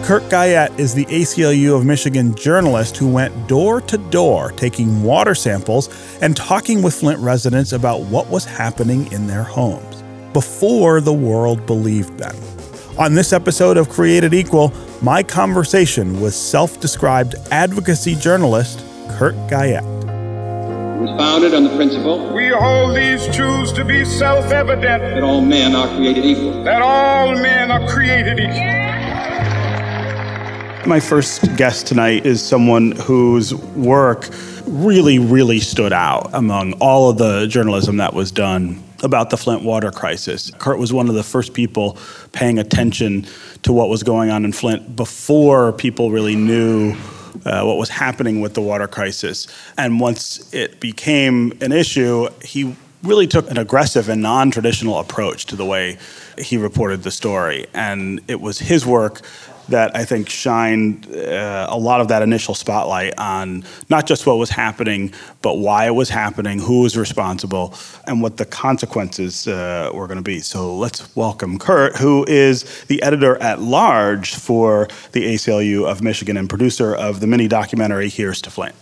Kurt Guyette is the ACLU of Michigan journalist who went door to door taking water samples and talking with Flint residents about what was happening in their homes before the world believed them. On this episode of Created Equal, my conversation with self-described advocacy journalist Kurt Guyette. It was founded on the principle, we hold these truths to be self-evident, that all men are created equal. that all men are created equal. My first guest tonight is someone whose work really stood out among all of the journalism that was done about the Flint water crisis. Kurt was one of the first people paying attention to what was going on in Flint before people really knew what was happening with the water crisis. And once it became an issue, he really took an aggressive and non-traditional approach to the way he reported the story. And it was his work that I think shined a lot of that initial spotlight on not just what was happening, but why it was happening, who was responsible, and what the consequences were going to be. So let's welcome Kurt, who is the editor-at-large for the ACLU of Michigan and producer of the mini-documentary Here's to Flint.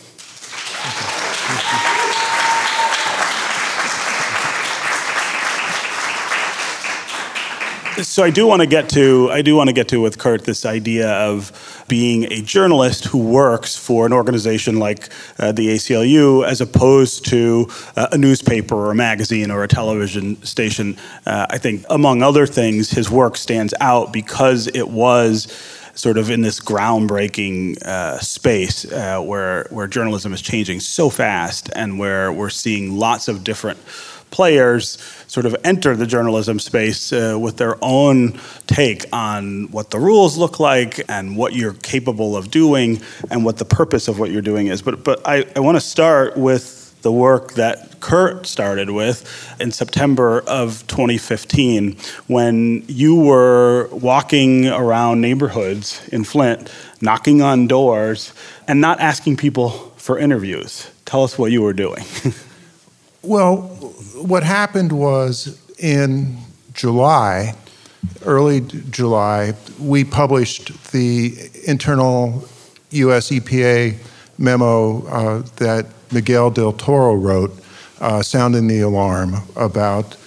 So I do want to get to with Kurt this idea of being a journalist who works for an organization like the ACLU as opposed to a newspaper or a magazine or a television station. I think, among other things, his work stands out because it was sort of in this groundbreaking space where journalism is changing so fast and where we're seeing lots of different players sort of enter the journalism space with their own take on what the rules look like and what you're capable of doing and what the purpose of what you're doing is. But I want to start with the work that Kurt started with in September of 2015 when you were walking around neighborhoods in Flint, knocking on doors and not asking people for interviews. Tell us what you were doing. Well, what happened was in July, early July, we published the internal U.S. EPA memo that Miguel del Toro wrote, sounding the alarm about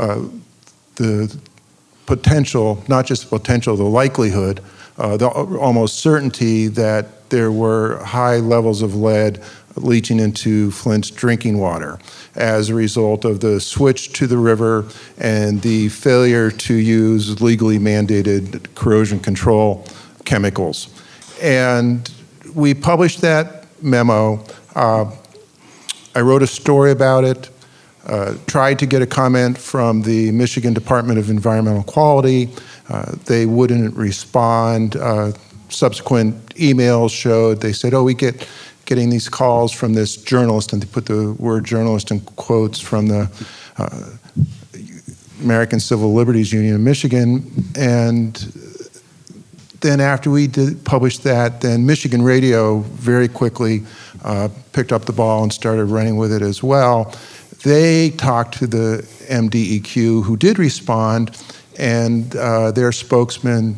the potential, not just potential, the likelihood, the almost certainty that there were high levels of lead leaching into Flint's drinking water as a result of the switch to the river and the failure to use legally mandated corrosion control chemicals. And we published that memo. I wrote a story about it, tried to get a comment from the Michigan Department of Environmental Quality. They wouldn't respond. Subsequent emails showed, they said, we getting these calls from this journalist, and they put the word journalist in quotes, from the American Civil Liberties Union of Michigan. And then after we published that, then Michigan Radio very quickly picked up the ball and started running with it as well. They talked to the MDEQ, who did respond, and their spokesman,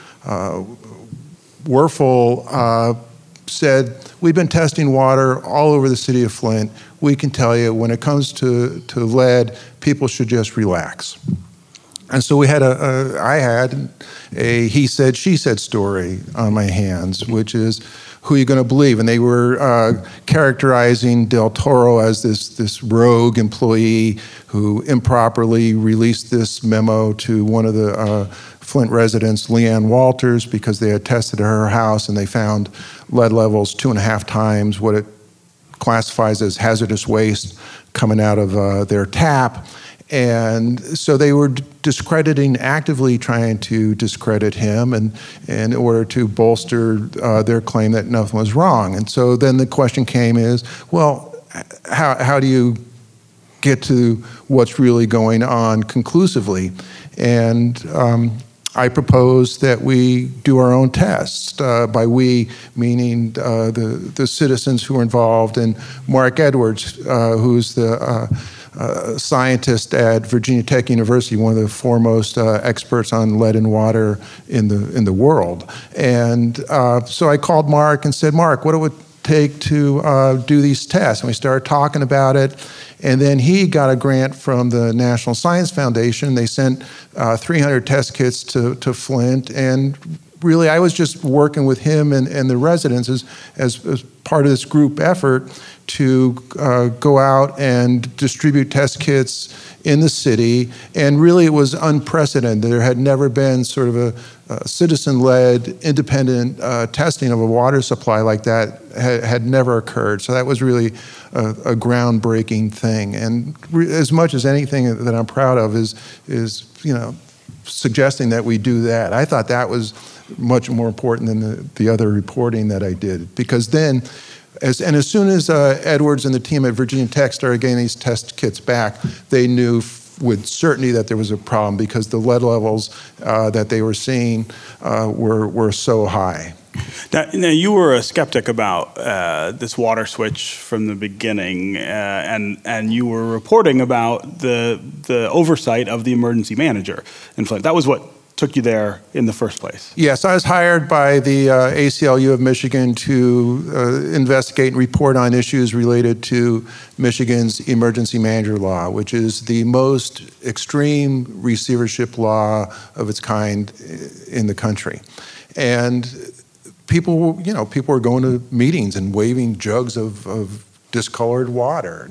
Werfel, said, we've been testing water all over the city of Flint. We can tell you when it comes to lead, people should just relax. And so I had a he said, she said story on my hands, which is who are you going to believe? And they were characterizing Del Toro as this rogue employee who improperly released this memo to one of the Flint residents, Leanne Walters, because they had tested her house and they found lead levels 2.5 times what it classifies as hazardous waste coming out of their tap. And so they were actively trying to discredit him and in order to bolster their claim that nothing was wrong. And so then the question came is, well, how do you get to what's really going on conclusively? And I propose that we do our own tests. By we, meaning the citizens who are involved, and Mark Edwards, who's the scientist at Virginia Tech University, one of the foremost experts on lead in water in the world. And so I called Mark and said, Mark, what it would take to do these tests? And we started talking about it. And then he got a grant from the National Science Foundation. They sent 300 test kits to Flint. And really, I was just working with him and the residents as part of this group effort to go out and distribute test kits in the city. And really, it was unprecedented. There had never been sort of a citizen-led, independent testing of a water supply like that had never occurred. So that was really a groundbreaking thing. And as much as anything that I'm proud of is suggesting that we do that. I thought that was much more important than the other reporting that I did, because then, as soon as Edwards and the team at Virginia Tech started getting these test kits back, they knew with certainty that there was a problem, because the lead levels that they were seeing were so high. Now, you were a skeptic about this water switch from the beginning, and you were reporting about the oversight of the emergency manager in Flint. That was what took you there in the first place. Yes, I was hired by the ACLU of Michigan to investigate and report on issues related to Michigan's emergency manager law, which is the most extreme receivership law of its kind in the country. And people were going to meetings and waving jugs of discolored water.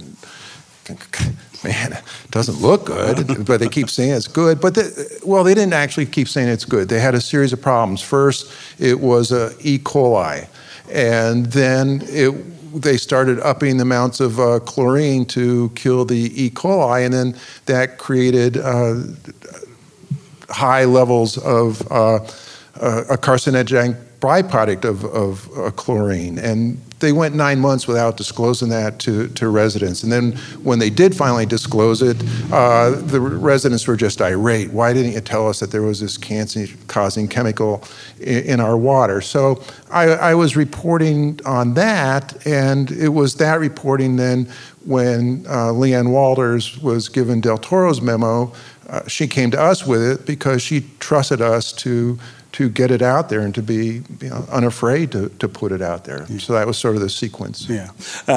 Man, it doesn't look good, but they keep saying it's good. But they didn't actually keep saying it's good. They had a series of problems. First, it was E. coli, and then they started upping the amounts of chlorine to kill the E. coli, and then that created high levels of a carcinogenic byproduct of chlorine. And they went 9 months without disclosing that to residents. And then when they did finally disclose it, the residents were just irate. Why didn't you tell us that there was this cancer-causing chemical in our water? So I was reporting on that, and it was that reporting then when Leanne Walters was given Del Toro's memo. She came to us with it because she trusted us to get it out there and to be unafraid to put it out there. Yeah. So that was sort of the sequence. Yeah.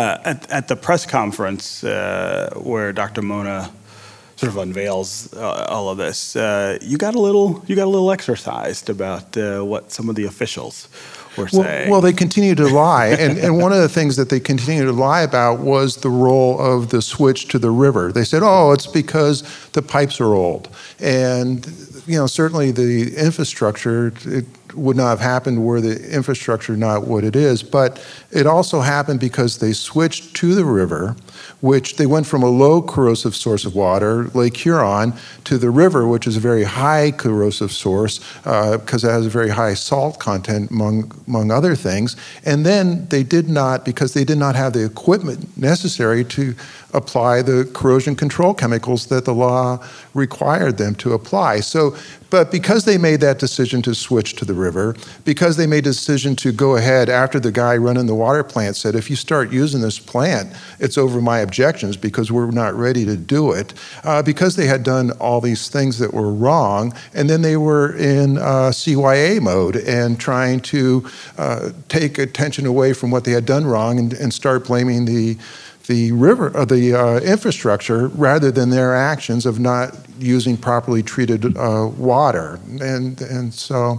At the press conference where Dr. Mona sort of unveils all of this, you got a little exercised about what some of the officials were saying. Well, they continue to lie, and one of the things that they continue to lie about was the role of the switch to the river. They said, "Oh, it's because the pipes are old," and certainly the infrastructure, it would not have happened were the infrastructure not what it is, but it also happened because they switched to the river, which they went from a low corrosive source of water, Lake Huron, to the river, which is a very high corrosive source because it has a very high salt content, among other things. And then they did not, because they did not have the equipment necessary to apply the corrosion control chemicals that the law required them to apply. But because they made that decision to switch to the river, because they made a decision to go ahead after the guy running the water plant said, if you start using this plant, it's over my objections because we're not ready to do it, because they had done all these things that were wrong, and then they were in CYA mode and trying to take attention away from what they had done wrong and start blaming the river, the infrastructure, rather than their actions of not using properly treated water, and so,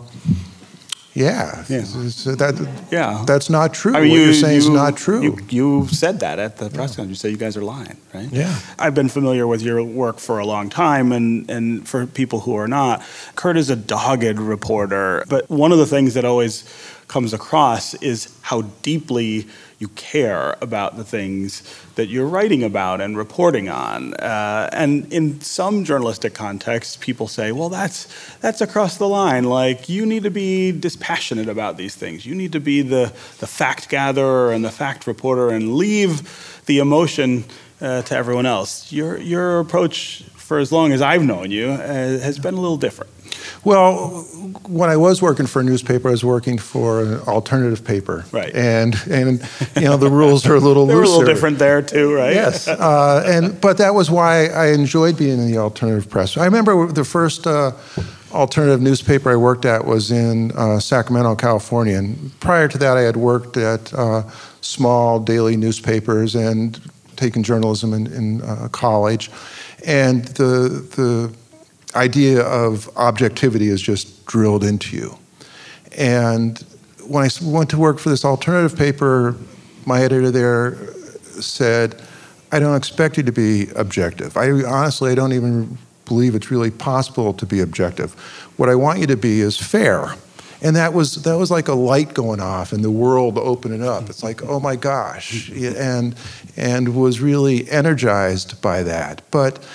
so that's not true. I mean, what you're saying is not true. You said that at the press conference. You said you guys are lying, right? Yeah. I've been familiar with your work for a long time, and for people who are not, Kurt is a dogged reporter. But one of the things that always comes across is how deeply you care about the things that you're writing about and reporting on. And in some journalistic contexts, people say, well, that's across the line. Like, you need to be dispassionate about these things. You need to be the fact gatherer and the fact reporter and leave the emotion to everyone else. Your approach, for as long as I've known you, has been a little different. Well, when I was working for a newspaper, I was working for an alternative paper. Right. And the rules are a little looser. They were a little different there too, right? Yes. But that was why I enjoyed being in the alternative press. I remember the first alternative newspaper I worked at was in Sacramento, California. And prior to that, I had worked at small daily newspapers and taken journalism in college. And the idea of objectivity is just drilled into you. And when I went to work for this alternative paper, my editor there said, I don't expect you to be objective. Honestly, I don't even believe it's really possible to be objective. What I want you to be is fair. And that was like a light going off and the world opening up. It's like, oh my gosh, and was really energized by that. But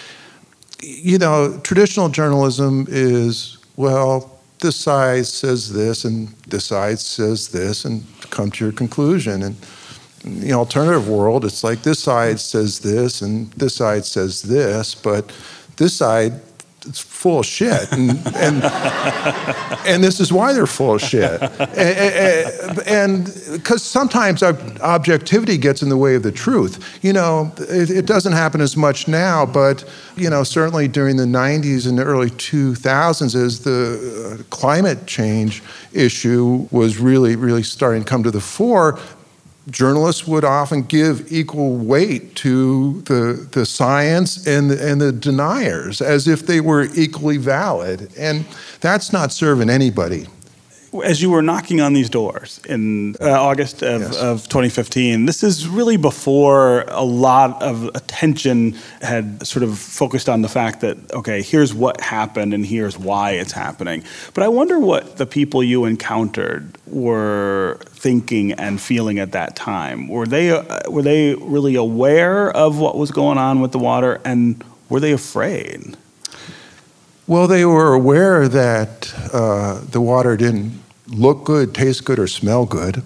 traditional journalism is, well, this side says this and this side says this and come to your conclusion. And in the alternative world, it's like this side says this and this side says this, but this side is full of shit. And this is why they're full of shit. And because sometimes objectivity gets in the way of the truth. It doesn't happen as much now, but certainly during the 90s and the early 2000s, as the climate change issue was really, really starting to come to the fore, journalists would often give equal weight to the science and the deniers as if they were equally valid. And that's not serving anybody. As you were knocking on these doors in August of 2015, this is really before a lot of attention had sort of focused on the fact that, okay, here's what happened and here's why it's happening. But I wonder what the people you encountered were thinking and feeling at that time. Were they really aware of what was going on with the water, and were they afraid? Well, they were aware that the water didn't look good, taste good, or smell good.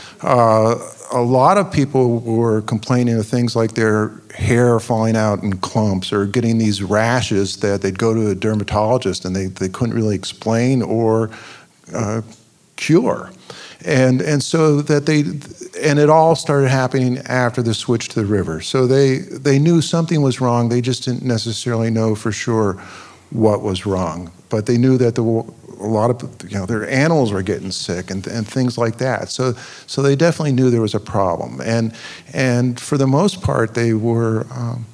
A lot of people were complaining of things like their hair falling out in clumps or getting these rashes that they'd go to a dermatologist and they couldn't really explain or cure. And so and it all started happening after the switch to the river. So they knew something was wrong. They just didn't necessarily know for sure what was wrong, but they knew that a lot of their animals were getting sick and things like that. So they definitely knew there was a problem, and for the most part they were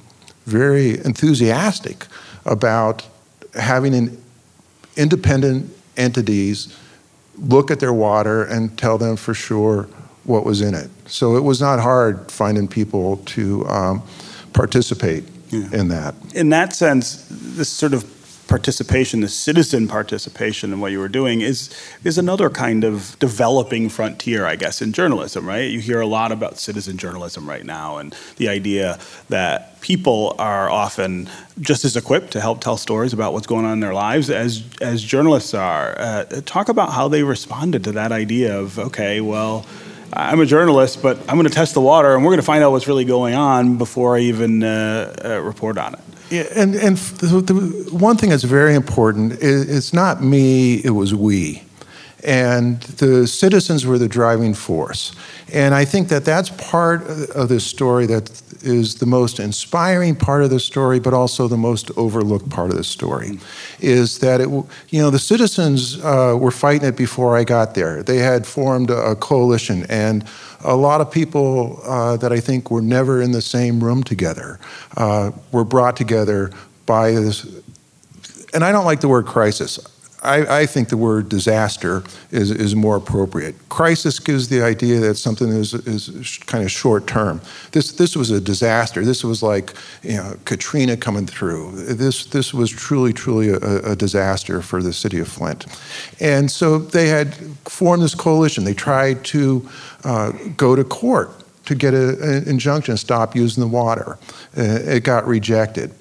very enthusiastic about having independent entities look at their water and tell them for sure what was in it. So it was not hard finding people to participate in that. In that sense, this sort of participation, the citizen participation in what you were doing is another kind of developing frontier, I guess, in journalism, right? You hear a lot about citizen journalism right now and the idea that people are often just as equipped to help tell stories about what's going on in their lives as journalists are. Talk about how they responded to that idea of, okay, well, I'm a journalist, but I'm going to test the water and we're going to find out what's really going on before I even report on it. Yeah, and the one thing that's very important is it's not me, it was we. And the citizens were the driving force. And I think that that's part of this story that is the most inspiring part of the story, but also the most overlooked part of the story, is that the citizens were fighting it before I got there. They had formed a coalition, and a lot of people that I think were never in the same room together were brought together by this, and I don't like the word crisis. I think the word disaster is more appropriate. Crisis gives the idea that something is kind of short term. This was a disaster. This was like Katrina coming through. This was truly a disaster for the city of Flint. And so they had formed this coalition. They tried to go to court to get an injunction to stop using the water. It got rejected. But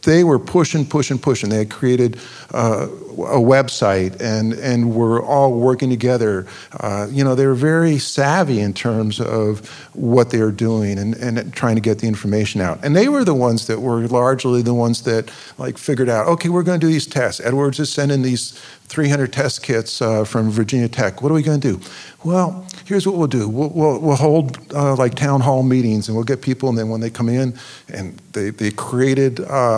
they were pushing. They had created a website and were all working together. They were very savvy in terms of what they were doing and trying to get the information out. And they were the ones that were largely the ones that figured out, okay, we're going to do these tests. Edwards is sending these 300 test kits from Virginia Tech. What are we going to do? Well, here's what we'll do. We'll hold town hall meetings, and we'll get people, and then when they come in, and they created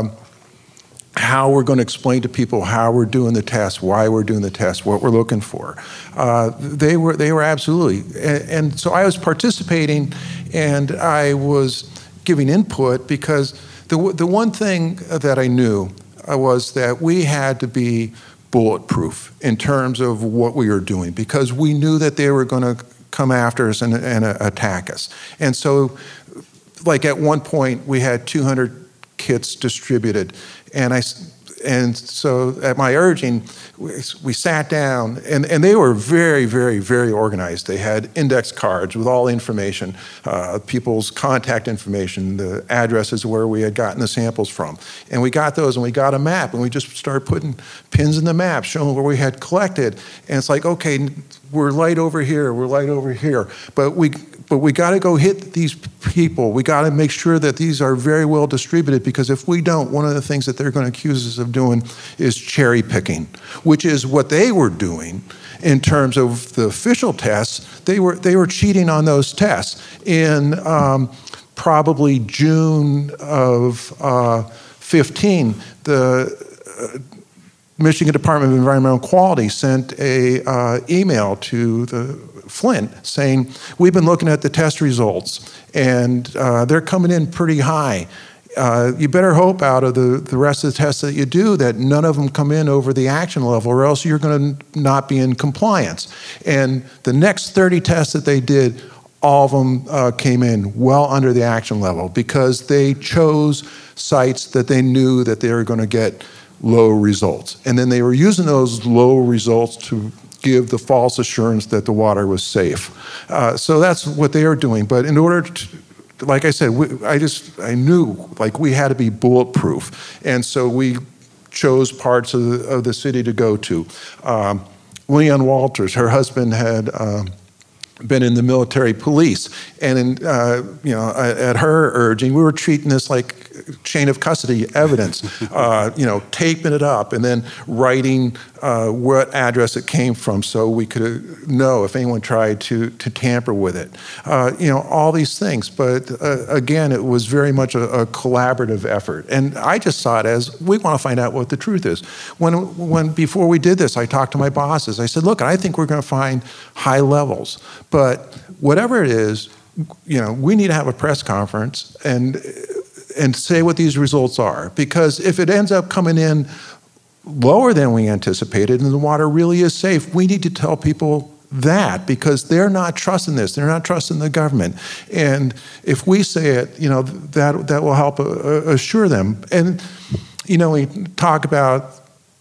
how we're going to explain to people how we're doing the test, why we're doing the test, what we're looking for. They were absolutely, and so I was participating, and I was giving input because the one thing that I knew was that we had to be bulletproof in terms of what we were doing, because we knew that they were going to come after us and attack us. And so, at one point, we had 200 kits distributed, and so at my urging, we sat down, and they were very, very, very organized. They had index cards with all the information, people's contact information, the addresses where we had gotten the samples from. And we got those, and we got a map, and we just started putting pins in the map, showing where we had collected. And it's like, okay, we're light over here, but we got to go hit these people. We got to make sure that these are very well distributed, because if we don't, one of the things that they're going to accuse us of doing is cherry picking, which is what they were doing in terms of the official tests. They were cheating on those tests. In probably June of 15, the Michigan Department of Environmental Quality sent a email to the Flint saying, we've been looking at the test results, and they're coming in pretty high. You better hope out of the rest of the tests that you do that none of them come in over the action level, or else you're going to not be in compliance. And the next 30 tests that they did, all of them came in well under the action level, because they chose sites that they knew that they were going to get low results. And then they were using those low results to give the false assurance that the water was safe. So that's what they are doing. But in order to, like I said, I knew we had to be bulletproof. And so we chose parts of the city to go to. Leon Walters, her husband had been in the military police, and at her urging, we were treating this like chain of custody evidence, taping it up and then writing what address it came from, so we could know if anyone tried to tamper with it. All these things. But again, it was very much a collaborative effort, and I just saw it as, we want to find out what the truth is. When before we did this, I talked to my bosses. I said, look, I think we're going to find high levels, but whatever it is, we need to have a press conference and say what these results are. Because if it ends up coming in lower than we anticipated and the water really is safe, we need to tell people that, because they're not trusting this. They're not trusting the government. And if we say it, that will help assure them. And, we talk about,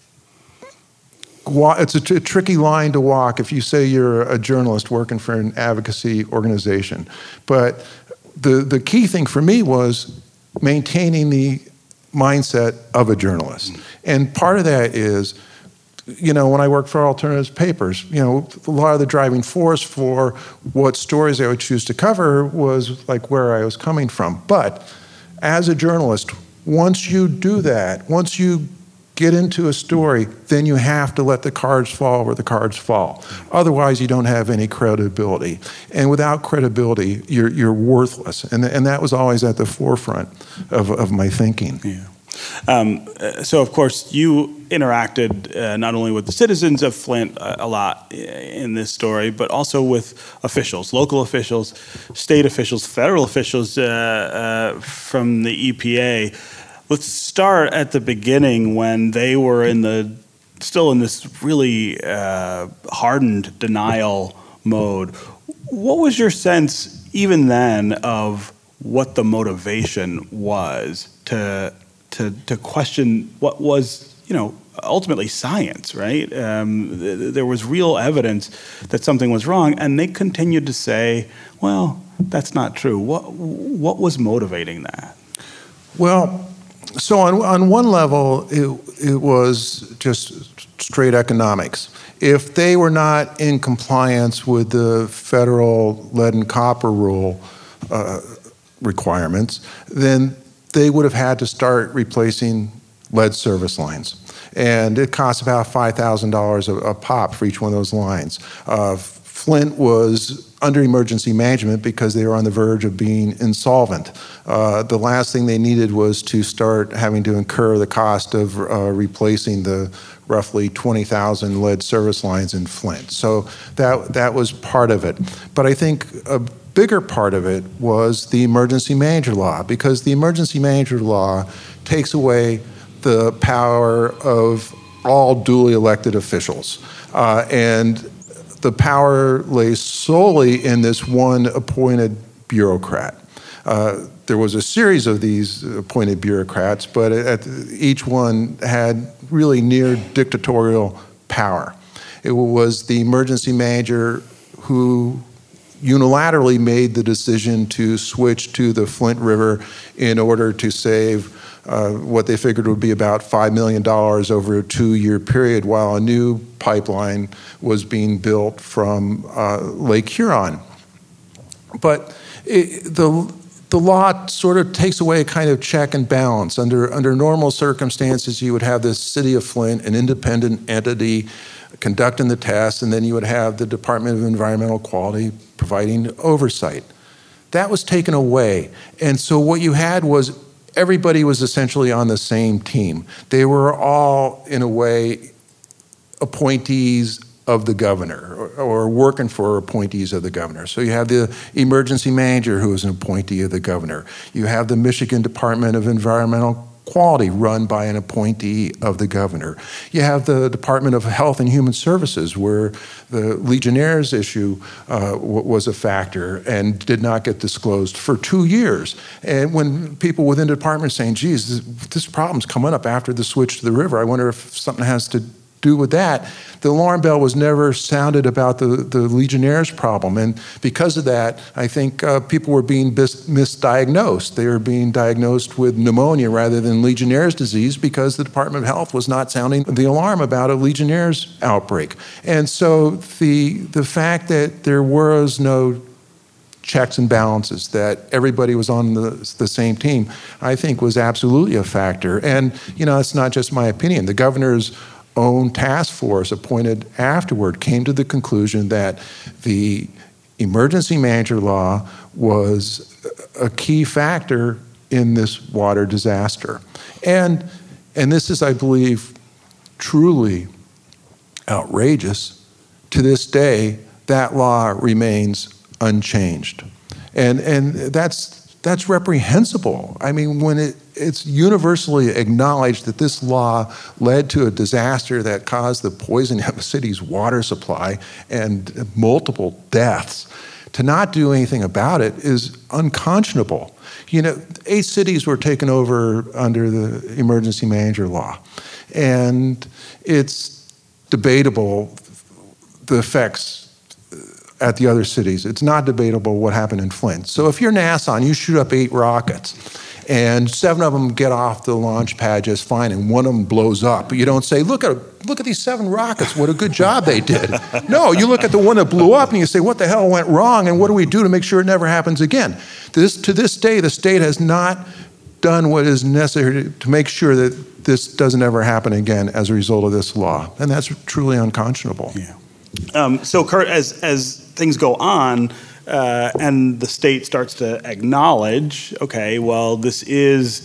it's a tricky line to walk if you say you're a journalist working for an advocacy organization. But the key thing for me was maintaining the mindset of a journalist. And part of that is, when I worked for alternative papers, a lot of the driving force for what stories I would choose to cover was where I was coming from. But as a journalist, once you do that, once you get into a story, then you have to let the cards fall where the cards fall. Otherwise, you don't have any credibility. And without credibility, you're worthless. And that was always at the forefront of my thinking. Yeah. So, of course, you interacted not only with the citizens of Flint a lot in this story, but also with officials, local officials, state officials, federal officials from the EPA. Let's start at the beginning, when they were still in this really hardened denial mode. What was your sense even then of what the motivation was to question what was, ultimately science, right? There was real evidence that something was wrong, and they continued to say, well, that's not true. What was motivating that? Well, So on one level, it was just straight economics. If they were not in compliance with the federal lead and copper rule requirements, then they would have had to start replacing lead service lines. And it costs about $5,000 a pop for each one of those lines. Flint was under emergency management because they were on the verge of being insolvent. The last thing they needed was to start having to incur the cost of replacing the roughly 20,000 lead service lines in Flint. So that was part of it. But I think a bigger part of it was the emergency manager law, because the emergency manager law takes away the power of all duly elected officials. And the power lays solely in this one appointed bureaucrat. There was a series of these appointed bureaucrats, but each one had really near dictatorial power. It was the emergency manager who unilaterally made the decision to switch to the Flint River in order to save what they figured would be about $5 million over a 2-year period, while a new pipeline was being built from Lake Huron. But the law sort of takes away a kind of check and balance. Under normal circumstances, you would have the city of Flint, an independent entity, conducting the tests, and then you would have the Department of Environmental Quality providing oversight. That was taken away. And so what you had was everybody was essentially on the same team. They were all, in a way, appointees of the governor, or working for appointees of the governor. So you have the emergency manager, who is an appointee of the governor. You have the Michigan Department of Environmental Quality, run by an appointee of the governor. You have the Department of Health and Human Services, where the Legionnaires issue was a factor and did not get disclosed for 2 years. And when people within the department are saying, geez, this problem's coming up after the switch to the river, I wonder if something has to do with that, the alarm bell was never sounded about the Legionnaires problem. And because of that, I think people were being misdiagnosed. They were being diagnosed with pneumonia rather than Legionnaire's disease, because the Department of Health was not sounding the alarm about a Legionnaire's outbreak. And so the fact that there was no checks and balances, that everybody was on the same team, I think was absolutely a factor. And, it's not just my opinion. The governor's own task force appointed afterward came to the conclusion that the emergency manager law was a key factor in this water disaster. And this is, I believe, truly outrageous. To this day, that law remains unchanged. And that's reprehensible. I mean, when it's universally acknowledged that this law led to a disaster that caused the poisoning of the city's water supply and multiple deaths, to not do anything about it is unconscionable. 8 cities were taken over under the emergency manager law, and it's debatable the effects at the other cities. It's not debatable what happened in Flint. So if you're NASA and you shoot up 8 rockets, and 7 of them get off the launch pad just fine, and 1 of them blows up, you don't say, look at these 7 rockets, what a good job they did. No, you look at the one that blew up and you say, what the hell went wrong, and what do we do to make sure it never happens again? To this day, the state has not done what is necessary to make sure that this doesn't ever happen again as a result of this law, and that's truly unconscionable. Yeah. So Kurt, as things go on, and the state starts to acknowledge, okay, well, this is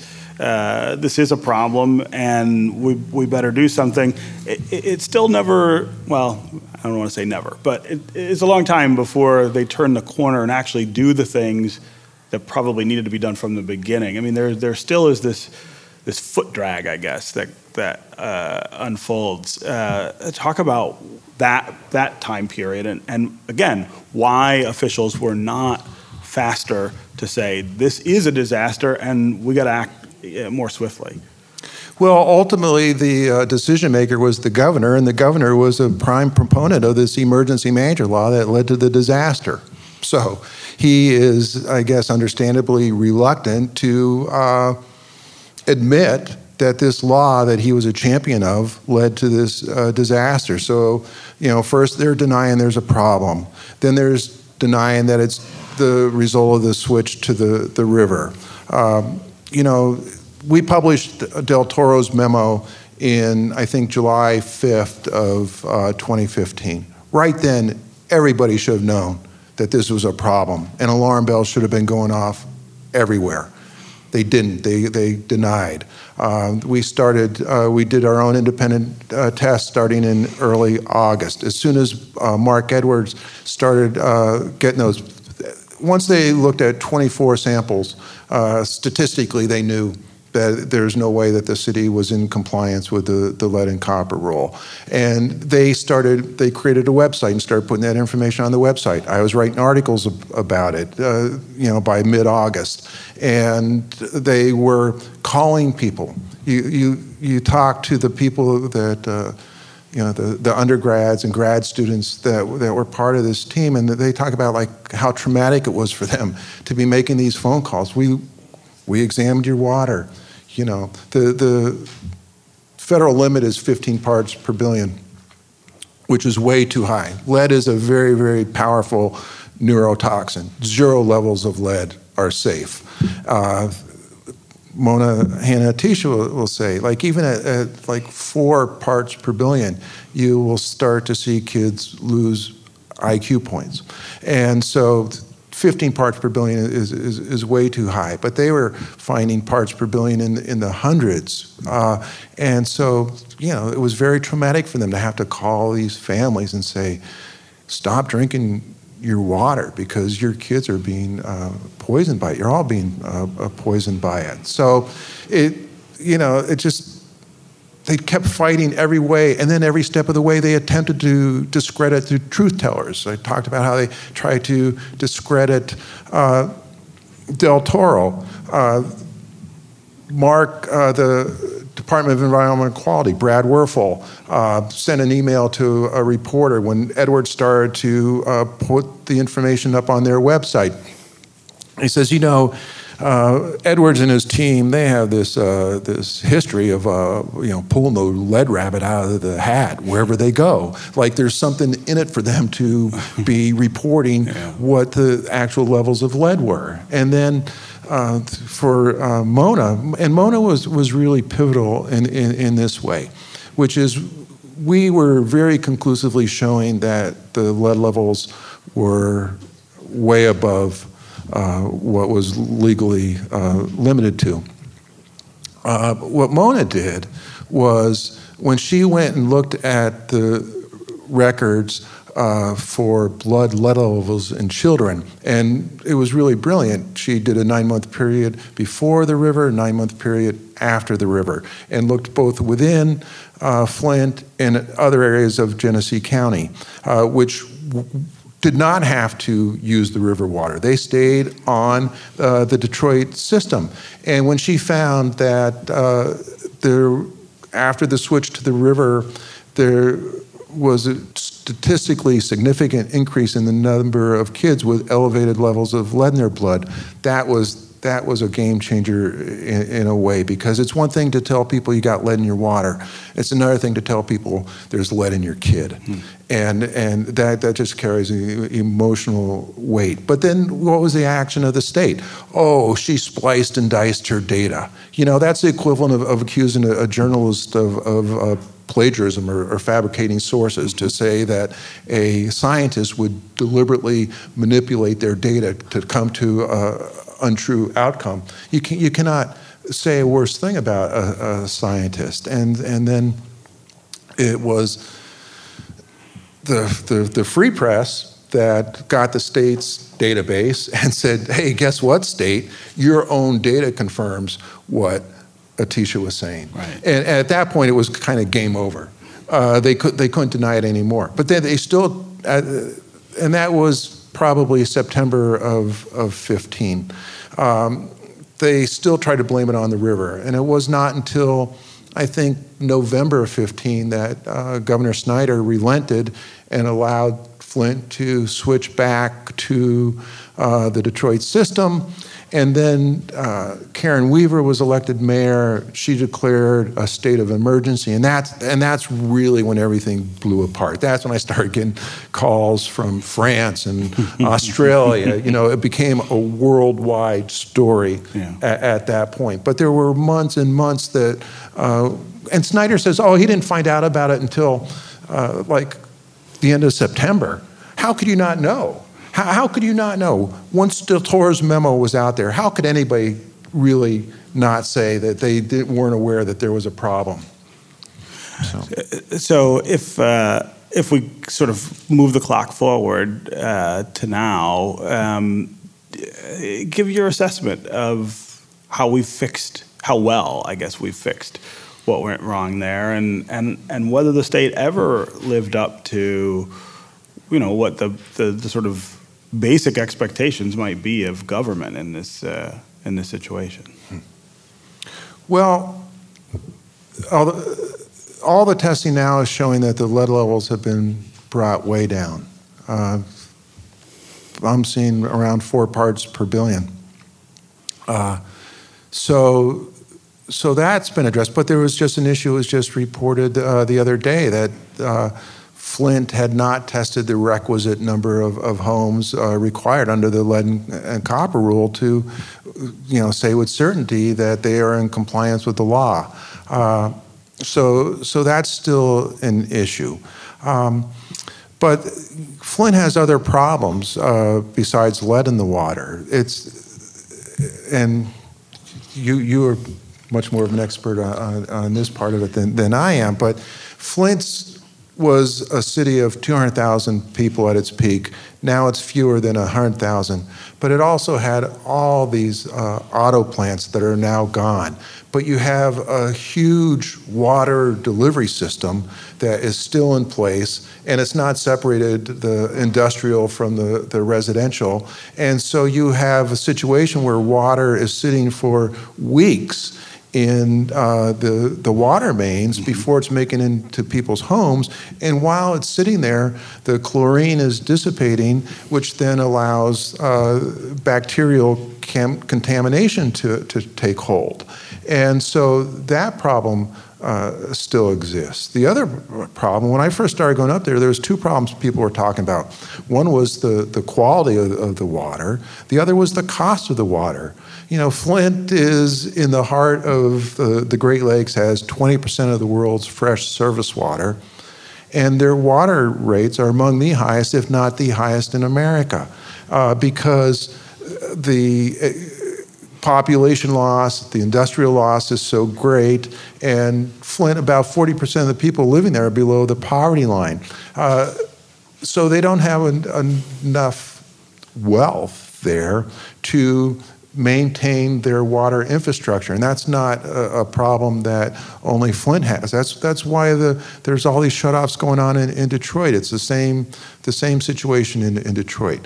a problem, and we better do something. It still never, well, I don't want to say never, but it's a long time before they turn the corner and actually do the things that probably needed to be done from the beginning. I mean, there still is this foot drag, I guess, that unfolds. Talk about that time period, and again, why officials were not faster to say this is a disaster and we got to act more swiftly. Well, ultimately, the decision maker was the governor, and the governor was a prime proponent of this emergency manager law that led to the disaster. So he is, I guess, understandably reluctant to admit that this law that he was a champion of led to this disaster. So, first they're denying there's a problem. Then there's denying that it's the result of the switch to the river. We published Del Toro's memo in, I think, July 5th of 2015. Right then, everybody should have known that this was a problem, and alarm bells should have been going off everywhere. They didn't. They denied. We did our own independent test starting in early August. As soon as Mark Edwards started getting those, once they looked at 24 samples, statistically they knew that there's no way that the city was in compliance with the lead and copper rule. And they created a website and started putting that information on the website. I was writing articles about it, by mid-August. And they were calling people. You talk to the people that, the undergrads and grad students that were part of this team, and they talk about like how traumatic it was for them to be making these phone calls. We examined your water. The federal limit is 15 parts per billion, which is way too high. Lead is a very, very powerful neurotoxin. 0 levels of lead are safe. Mona Hanna-Attisha will say, like even at like 4 parts per billion, you will start to see kids lose IQ points. And so 15 parts per billion is way too high, but they were finding parts per billion in the hundreds. And so, it was very traumatic for them to have to call these families and say, stop drinking your water because your kids are being poisoned by it. You're all being poisoned by it. So they kept fighting every way, and then every step of the way they attempted to discredit the truth tellers. I talked about how they tried to discredit Del Toro. Mark, the Department of Environmental Quality, Brad Werfel, sent an email to a reporter when Edwards started to put the information up on their website. He says, Edwards and his team, they have this history of pulling the lead rabbit out of the hat wherever they go. Like there's something in it for them to be reporting what the actual levels of lead were. And then for Mona, and Mona was really pivotal in this way, which is we were very conclusively showing that the lead levels were way above what was legally limited to. What Mona did was when she went and looked at the records for blood lead levels in children, and it was really brilliant. She did a 9-month period before the river, a 9-month period after the river, and looked both within Flint and other areas of Genesee County, which did not have to use the river water. They stayed on the Detroit system. And when she found that after the switch to the river, there was a statistically significant increase in the number of kids with elevated levels of lead in their blood, that was a game changer in a way, because it's one thing to tell people you got lead in your water. It's another thing to tell people there's lead in your kid. And that just carries emotional weight. But then what was the action of the state? Oh, she spliced and diced her data. That's the equivalent of accusing a journalist of plagiarism or fabricating sources, to say that a scientist would deliberately manipulate their data to come to untrue outcome. You cannot say a worse thing about a scientist. And then it was the Free Press that got the state's database and said, hey, guess what, state? Your own data confirms what Attisha was saying. Right. And at that point, it was kind of game over. They couldn't deny it anymore. But then they still, and that was probably September of 15. They still tried to blame it on the river. And it was not until, I think, November of 15 that Governor Snyder relented and allowed Flint to switch back to the Detroit system. And then Karen Weaver was elected mayor. She declared a state of emergency, and that's really when everything blew apart. That's when I started getting calls from France and Australia. It became a worldwide story at that point. But there were months and months that, and Snyder says, he didn't find out about it until like the end of September. How could you not know? How could you not know? Once DeTour's memo was out there, how could anybody really not say that they weren't aware that there was a problem? So if we sort of move the clock forward to now, give your assessment of how well, I guess, we've fixed what went wrong there, and whether the state ever lived up to, what the sort of basic expectations might be of government in this situation. Well, all the testing now is showing that the lead levels have been brought way down. I'm seeing around 4 parts per billion. So that's been addressed. But there was just an issue, it was just reported the other day that Flint had not tested the requisite number of homes required under the lead and copper rule to, say with certainty that they are in compliance with the law. So that's still an issue. But Flint has other problems besides lead in the water. And you are much more of an expert on this part of it than I am, but Flint was a city of 200,000 people at its peak. Now it's fewer than 100,000. But it also had all these auto plants that are now gone. But you have a huge water delivery system that is still in place, and it's not separated, the industrial from the residential. And so you have a situation where water is sitting for weeks in the water mains before it's making into people's homes. And while it's sitting there, the chlorine is dissipating, which then allows bacterial contamination to take hold. And so that problem still exists. The other problem, when I first started going up there was 2 problems people were talking about. One was the quality of the water. The other was the cost of the water. Flint is in the heart of the Great Lakes, has 20% of the world's fresh surface water, and their water rates are among the highest, if not the highest in America, because the population loss, the industrial loss is so great, and Flint, about 40% of the people living there are below the poverty line. So they don't have enough wealth there to maintain their water infrastructure, and that's not a problem that only Flint has. That's why there's all these shutoffs going on in Detroit. It's the same situation in Detroit.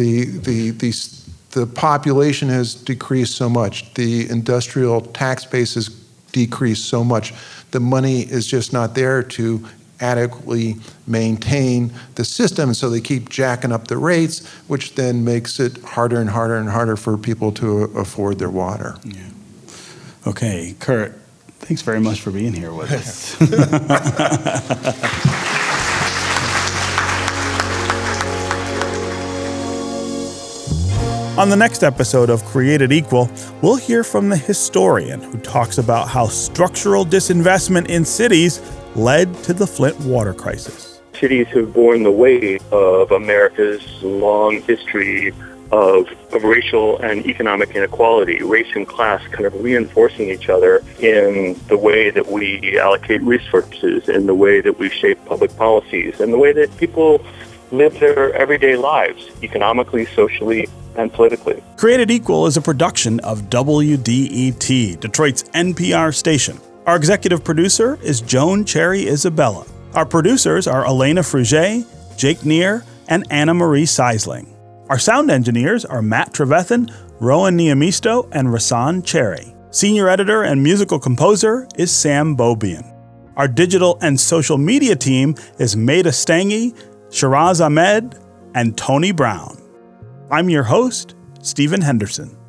The population has decreased so much. The industrial tax base has decreased so much. The money is just not there to adequately maintain the system, and so they keep jacking up the rates, which then makes it harder and harder and harder for people to afford their water. Yeah. Okay, Kurt, thanks very much for being here with us. On the next episode of Created Equal, we'll hear from the historian who talks about how structural disinvestment in cities led to the Flint water crisis. Cities have borne the weight of America's long history of racial and economic inequality, race and class kind of reinforcing each other in the way that we allocate resources, in the way that we shape public policies, in the way that people live their everyday lives, economically, socially, and politically. Created Equal is a production of WDET, Detroit's NPR station. Our executive producer is Joan Cherry Isabella. Our producers are Elena Fruget, Jake Neer, and Anna Marie Seisling. Our sound engineers are Matt Trevethan, Rowan Niamisto, and Rasan Cherry. Senior editor and musical composer is Sam Bobian. Our digital and social media team is Maida Stange, Shiraz Ahmed, and Tony Brown. I'm your host, Stephen Henderson.